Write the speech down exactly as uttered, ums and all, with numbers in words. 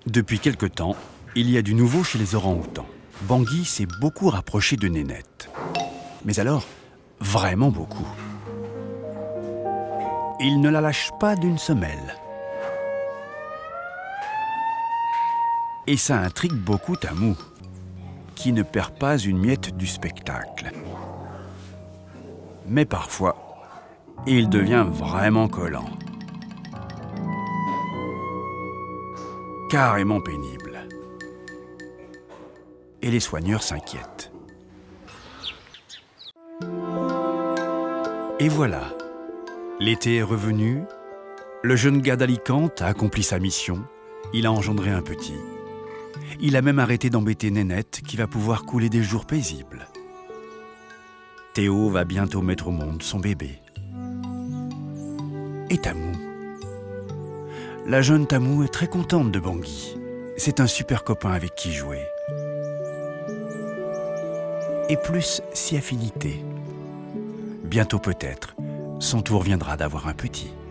Depuis quelque temps, il y a du nouveau chez les orang-outans. Bangui s'est beaucoup rapproché de Nénette. Mais alors, vraiment beaucoup. Il ne la lâche pas d'une semelle. Et ça intrigue beaucoup Tamou, qui ne perd pas une miette du spectacle. Mais parfois, il devient vraiment collant. Carrément pénible. Et les soigneurs s'inquiètent. Et voilà, l'été est revenu, le jeune gars d'Alicante a accompli sa mission, il a engendré un petit. Il a même arrêté d'embêter Nénette qui va pouvoir couler des jours paisibles. Théo va bientôt mettre au monde son bébé. Et Tamou. La jeune Tamou est très contente de Bangui. C'est un super copain avec qui jouer. Et plus si affinité. Bientôt peut-être, son tour viendra d'avoir un petit.